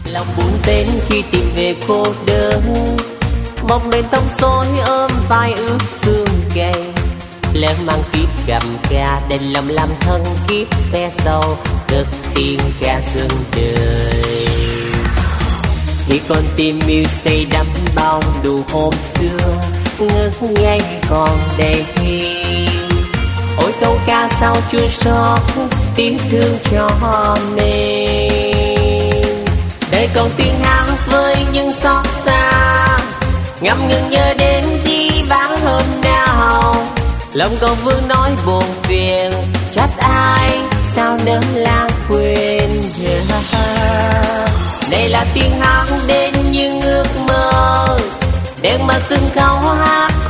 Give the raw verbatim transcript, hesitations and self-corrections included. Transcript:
Lòng buồn tên khi tìm về cô đơn, mong đêm tóc rối ôm vai ướt sương gầy. Lỡ mang kiếp gầm ca đành lòng làm thân kiếp ve sầu, cất tiếng ca dừng đời. Khi con tim yêu say đắm bao đủ hôm xưa, ngước ngay còn đây. Ôi câu ca sao chua xót tiếng thương cho mình. Đời còn tiếng hát với những xót xa, ngắm ngừng nhớ đến gì vắng hôm nào. Lòng còn vương nói buồn phiền, trách ai sao nỡ lãng quên. Đây là tiếng hát đến những ước mơ, đêm mà sân khấu hát